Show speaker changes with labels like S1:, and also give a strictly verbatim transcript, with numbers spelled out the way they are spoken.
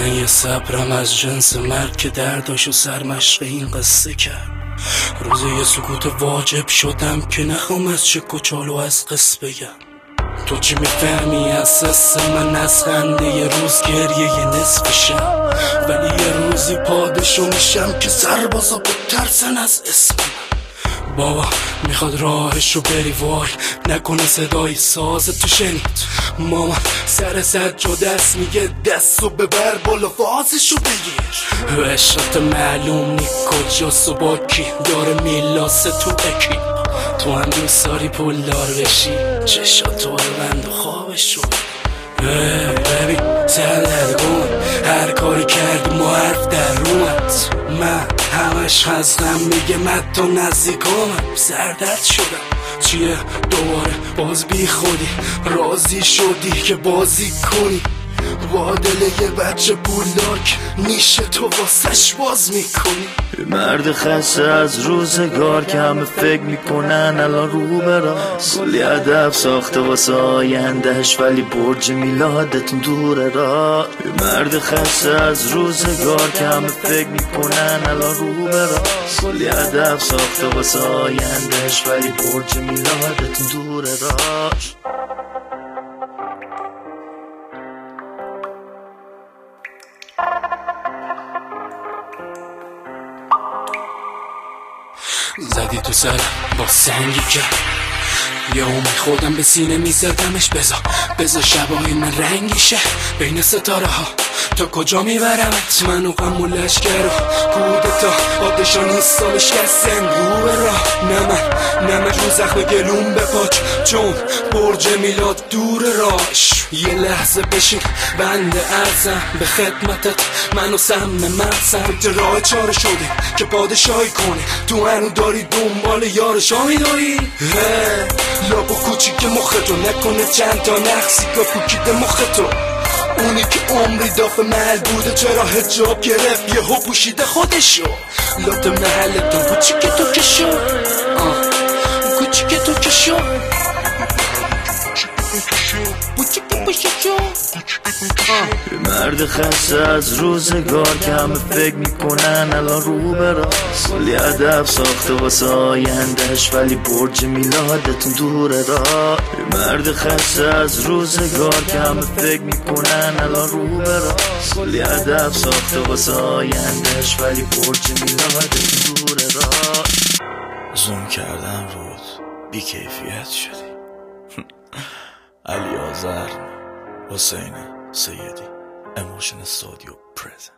S1: یه صبرم از جنس مرگ که درداشو سرمشق این قصه کرد. روز یه سکوت واجب شدم که نخوام از چه کچالو از قصه بگم. تو چی میفهمی از حس من از خنده یه روز گریه یه نصف شم، ولی یه روزی پادشو میشم که سربازا بترسن از اسم من. بابا میخواد راهشو بری وای نکنه صدای ساز تو شنید. مامان سر سجا دست میگه دستو ببر بالا فازشو بگیر. و اشارت معلوم نی کجاست و با کی داره میلاسه تو اکی. تو هم دوست داری پولدار بشی چشاتو ببند و خوابشو ببین سردرگون هر کاری کردی ما حرف در رومت. من همش هستم میگه من تو نزدیکامم سردرد شدم چیه دوباره باز بی خودی راضی شدی که بازی کنی با دل یه بچه پولدار که نیشه تو واسش باز میکنی.
S2: مرد خسته از روزگار که همه فکر میکنن الان رو براست. کلی ادب ساخته واسه آیندهش ولی برج میلادتون دوره را. مرد خسته از روزگار که همه فکر میکنن الان رو براست. کلی ادب ساخته واسه آیندهش ولی برج میلادتون دوره را.
S1: زدی تو سر با سنگی که یه اومد خودم به سینه میزدمش. بزا بزا شبای من رنگیشه بین ستاره ها تا کجا میبرمت. من و غم و لشگر و کودتا آدشا نیست و شکستن رو به راه. نمن نمن رو زخم گلوم بپاچ چون برج میلاد دور راش. یه لحظه بشین بنده ارزم به خدمتت منو سم مقصم. تو راه چاره شده که پادشاهی کنه تو هنو داری دنبال یارشا میداری. لاپو کوچیک مختو نکنه چند تا نقصی که پوکیده مختو. اونی که عمری داف محل بوده چرا حجاب گرفت یه ها پوشیده خودشو. لات محلتون کوچیک تو که شو کوچیک تو که شو
S2: مرد خسته از روزگار که همه فکر میکنن الان رو براست. کلی ادب ساخته واسه آیندهش ولی برج میلادتون دوره را. مرد خسته از روزگار که همه فکر میکنن الان رو براست. کلی ادب ساخته واسه آیندهش ولی برج میلادتون دوره را.
S3: زوم کردم رود بی کیفیت شدی. علی آذر حسین سیدی Emotion Studio present.